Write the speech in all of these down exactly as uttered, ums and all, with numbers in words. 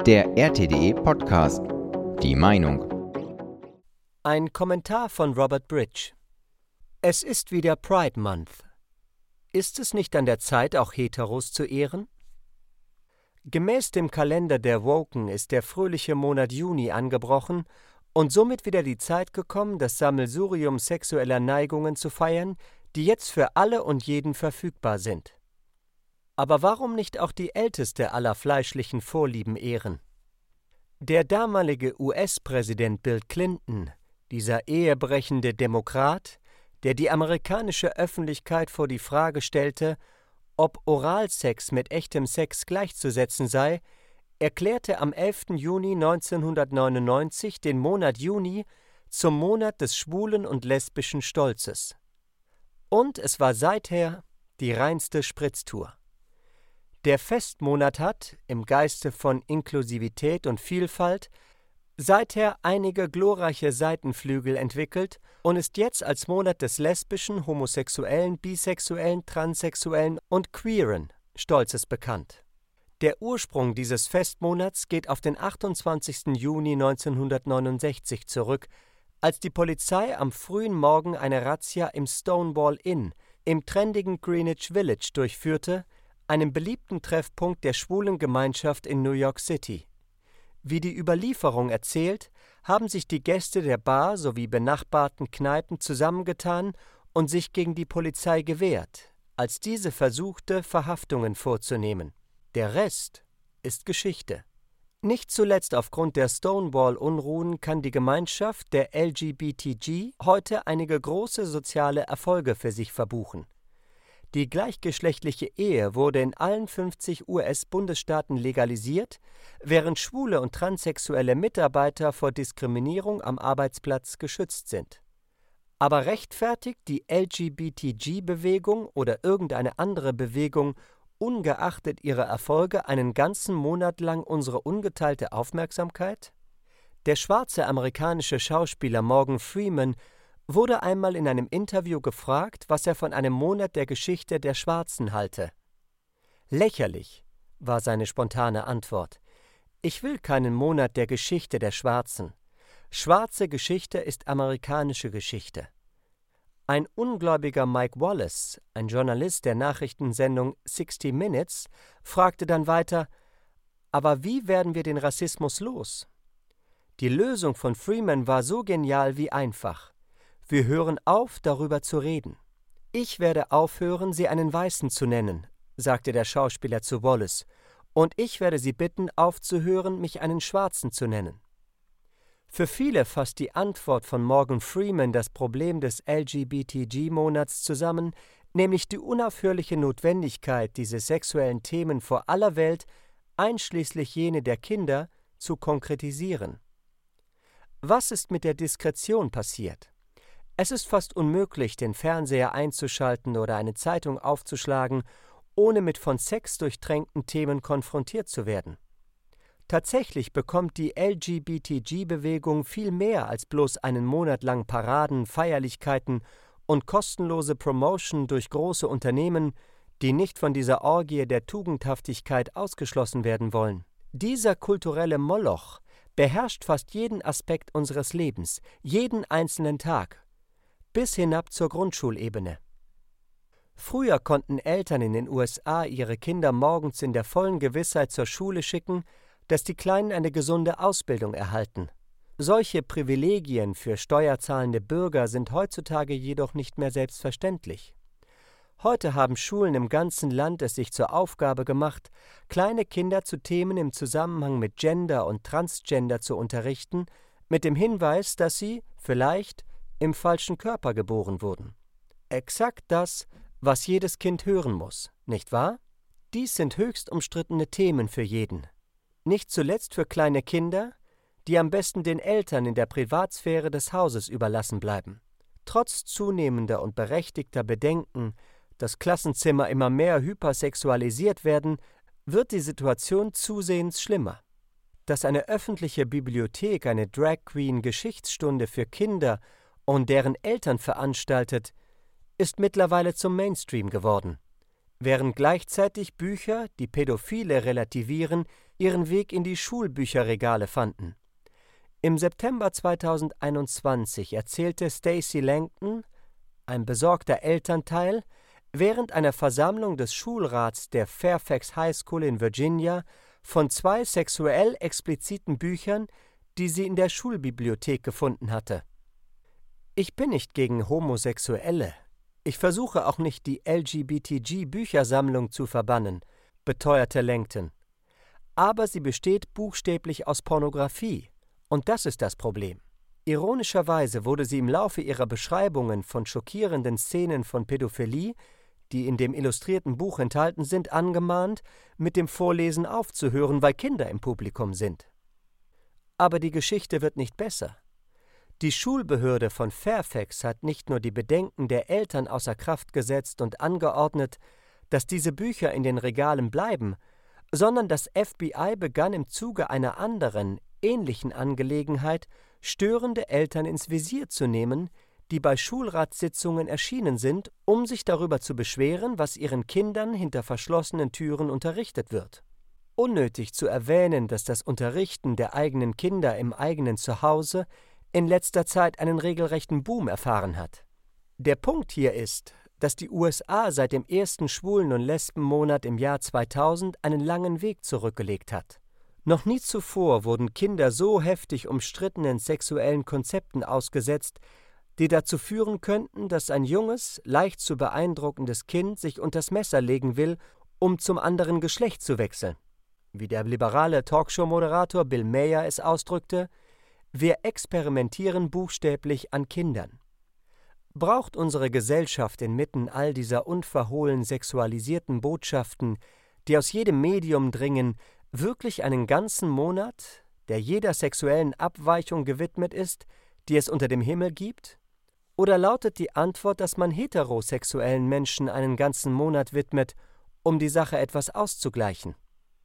Der R T D E Podcast. Die Meinung. Ein Kommentar von Robert Bridge. Es ist wieder Pride Month. Ist es nicht an der Zeit, auch Heteros zu ehren? Gemäß dem Kalender der Woken ist der fröhliche Monat Juni angebrochen und somit wieder die Zeit gekommen, das Sammelsurium sexueller Neigungen zu feiern, die jetzt für alle und jeden verfügbar sind. Aber warum nicht auch die älteste aller fleischlichen Vorlieben ehren? Der damalige U S-Präsident Bill Clinton, dieser ehebrechende Demokrat, der die amerikanische Öffentlichkeit vor die Frage stellte, ob Oralsex mit echtem Sex gleichzusetzen sei, erklärte am elften Juni neunzehnhundertneunundneunzig den Monat Juni zum Monat des schwulen und lesbischen Stolzes. Und es war seither die reinste Spritztour. Der Festmonat hat, im Geiste von Inklusivität und Vielfalt, seither einige glorreiche Seitenflügel entwickelt und ist jetzt als Monat des lesbischen, homosexuellen, bisexuellen, transsexuellen und queeren Stolzes bekannt. Der Ursprung dieses Festmonats geht auf den achtundzwanzigsten Juni neunzehnhundertneunundsechzig zurück, als die Polizei am frühen Morgen eine Razzia im Stonewall Inn im trendigen Greenwich Village durchführte, einem beliebten Treffpunkt der schwulen Gemeinschaft in New York City. Wie die Überlieferung erzählt, haben sich die Gäste der Bar sowie benachbarten Kneipen zusammengetan und sich gegen die Polizei gewehrt, als diese versuchte, Verhaftungen vorzunehmen. Der Rest ist Geschichte. Nicht zuletzt aufgrund der Stonewall-Unruhen kann die Gemeinschaft der L G B T G heute einige große soziale Erfolge für sich verbuchen. Die gleichgeschlechtliche Ehe wurde in allen fünfzig U S-Bundesstaaten legalisiert, während schwule und transsexuelle Mitarbeiter vor Diskriminierung am Arbeitsplatz geschützt sind. Aber rechtfertigt die L G B T G-Bewegung oder irgendeine andere Bewegung ungeachtet ihrer Erfolge einen ganzen Monat lang unsere ungeteilte Aufmerksamkeit? Der schwarze amerikanische Schauspieler Morgan Freeman wurde einmal in einem Interview gefragt, was er von einem Monat der Geschichte der Schwarzen halte. Lächerlich, war seine spontane Antwort. Ich will keinen Monat der Geschichte der Schwarzen. Schwarze Geschichte ist amerikanische Geschichte. Ein ungläubiger Mike Wallace, ein Journalist der Nachrichtensendung sixty minutes, fragte dann weiter, aber wie werden wir den Rassismus los? Die Lösung von Freeman war so genial wie einfach. Wir hören auf, darüber zu reden. Ich werde aufhören, Sie einen Weißen zu nennen, sagte der Schauspieler zu Wallace, und ich werde Sie bitten, aufzuhören, mich einen Schwarzen zu nennen. Für viele fasst die Antwort von Morgan Freeman das Problem des L G B T G-Monats zusammen, nämlich die unaufhörliche Notwendigkeit, diese sexuellen Themen vor aller Welt, einschließlich jene der Kinder, zu konkretisieren. Was ist mit der Diskretion passiert? Es ist fast unmöglich, den Fernseher einzuschalten oder eine Zeitung aufzuschlagen, ohne mit von Sex durchtränkten Themen konfrontiert zu werden. Tatsächlich bekommt die L G B T G-Bewegung viel mehr als bloß einen Monat lang Paraden, Feierlichkeiten und kostenlose Promotion durch große Unternehmen, die nicht von dieser Orgie der Tugendhaftigkeit ausgeschlossen werden wollen. Dieser kulturelle Moloch beherrscht fast jeden Aspekt unseres Lebens, jeden einzelnen Tag, bis hinab zur Grundschulebene. Früher konnten Eltern in den U S A ihre Kinder morgens in der vollen Gewissheit zur Schule schicken, dass die Kleinen eine gesunde Ausbildung erhalten. Solche Privilegien für steuerzahlende Bürger sind heutzutage jedoch nicht mehr selbstverständlich. Heute haben Schulen im ganzen Land es sich zur Aufgabe gemacht, kleine Kinder zu Themen im Zusammenhang mit Gender und Transgender zu unterrichten, mit dem Hinweis, dass sie, vielleicht, im falschen Körper geboren wurden. Exakt das, was jedes Kind hören muss, nicht wahr? Dies sind höchst umstrittene Themen für jeden. Nicht zuletzt für kleine Kinder, die am besten den Eltern in der Privatsphäre des Hauses überlassen bleiben. Trotz zunehmender und berechtigter Bedenken, dass Klassenzimmer immer mehr hypersexualisiert werden, wird die Situation zusehends schlimmer. Dass eine öffentliche Bibliothek eine Drag-Queen-Geschichtsstunde für Kinder und deren Eltern veranstaltet, ist mittlerweile zum Mainstream geworden. während gleichzeitig Bücher, die Pädophile relativieren, ihren Weg in die Schulbücherregale fanden. Im September zweitausendeinundzwanzig erzählte Stacey Langton, ein besorgter Elternteil, während einer Versammlung des Schulrats der Fairfax High School in Virginia von zwei sexuell expliziten Büchern, die sie in der Schulbibliothek gefunden hatte. Ich bin nicht gegen Homosexuelle. Ich versuche auch nicht, die L G B T G-Büchersammlung zu verbannen, beteuerte Langton. Aber sie besteht buchstäblich aus Pornografie. Und das ist das Problem. Ironischerweise wurde sie im Laufe ihrer Beschreibungen von schockierenden Szenen von Pädophilie, die in dem illustrierten Buch enthalten sind, angemahnt, mit dem Vorlesen aufzuhören, weil Kinder im Publikum sind. Aber die Geschichte wird nicht besser. Die Schulbehörde von Fairfax hat nicht nur die Bedenken der Eltern außer Kraft gesetzt und angeordnet, dass diese Bücher in den Regalen bleiben, sondern das F B I begann im Zuge einer anderen, ähnlichen Angelegenheit, störende Eltern ins Visier zu nehmen, die bei Schulratssitzungen erschienen sind, um sich darüber zu beschweren, was ihren Kindern hinter verschlossenen Türen unterrichtet wird. Unnötig zu erwähnen, dass das Unterrichten der eigenen Kinder im eigenen Zuhause in letzter Zeit einen regelrechten Boom erfahren hat. Der Punkt hier ist, dass die U S A seit dem ersten Schwulen- und Lesbenmonat im Jahr zweitausend einen langen Weg zurückgelegt hat. Noch nie zuvor wurden Kinder so heftig umstrittenen sexuellen Konzepten ausgesetzt, die dazu führen könnten, dass ein junges, leicht zu beeindruckendes Kind sich unters Messer legen will, um zum anderen Geschlecht zu wechseln. Wie der liberale Talkshow-Moderator Bill Mayer es ausdrückte: Wir experimentieren buchstäblich an Kindern. Braucht unsere Gesellschaft inmitten all dieser unverhohlen sexualisierten Botschaften, die aus jedem Medium dringen, wirklich einen ganzen Monat, der jeder sexuellen Abweichung gewidmet ist, die es unter dem Himmel gibt? Oder lautet die Antwort, dass man heterosexuellen Menschen einen ganzen Monat widmet, um die Sache etwas auszugleichen?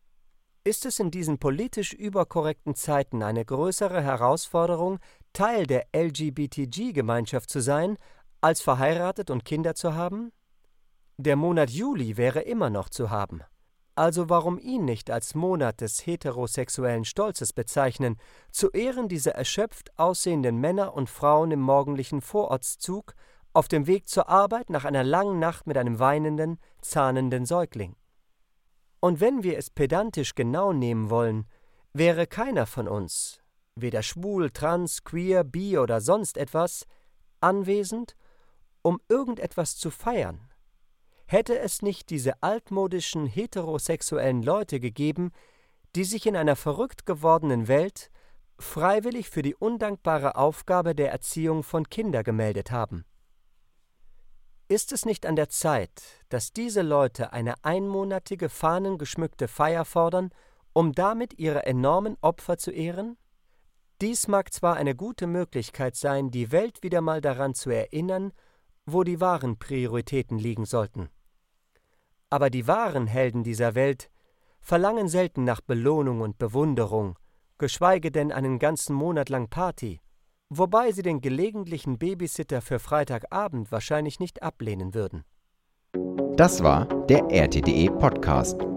Ist es in diesen politisch überkorrekten Zeiten eine größere Herausforderung, Teil der L G B T G-Gemeinschaft zu sein, als verheiratet und Kinder zu haben? Der Monat Juli wäre immer noch zu haben. Also warum ihn nicht als Monat des heterosexuellen Stolzes bezeichnen, zu Ehren dieser erschöpft aussehenden Männer und Frauen im morgendlichen Vorortszug auf dem Weg zur Arbeit nach einer langen Nacht mit einem weinenden, zahnenden Säugling. Und wenn wir es pedantisch genau nehmen wollen, wäre keiner von uns, weder schwul, trans, queer, bi oder sonst etwas, anwesend, um irgendetwas zu feiern. Hätte es nicht diese altmodischen heterosexuellen Leute gegeben, die sich in einer verrückt gewordenen Welt freiwillig für die undankbare Aufgabe der Erziehung von Kindern gemeldet haben? Ist es nicht an der Zeit, dass diese Leute eine einmonatige fahnengeschmückte Feier fordern, um damit ihre enormen Opfer zu ehren? Dies mag zwar eine gute Möglichkeit sein, die Welt wieder mal daran zu erinnern, wo die wahren Prioritäten liegen sollten. Aber die wahren Helden dieser Welt verlangen selten nach Belohnung und Bewunderung, geschweige denn einen ganzen Monat lang Party, wobei sie den gelegentlichen Babysitter für Freitagabend wahrscheinlich nicht ablehnen würden. Das war der R T D E Podcast.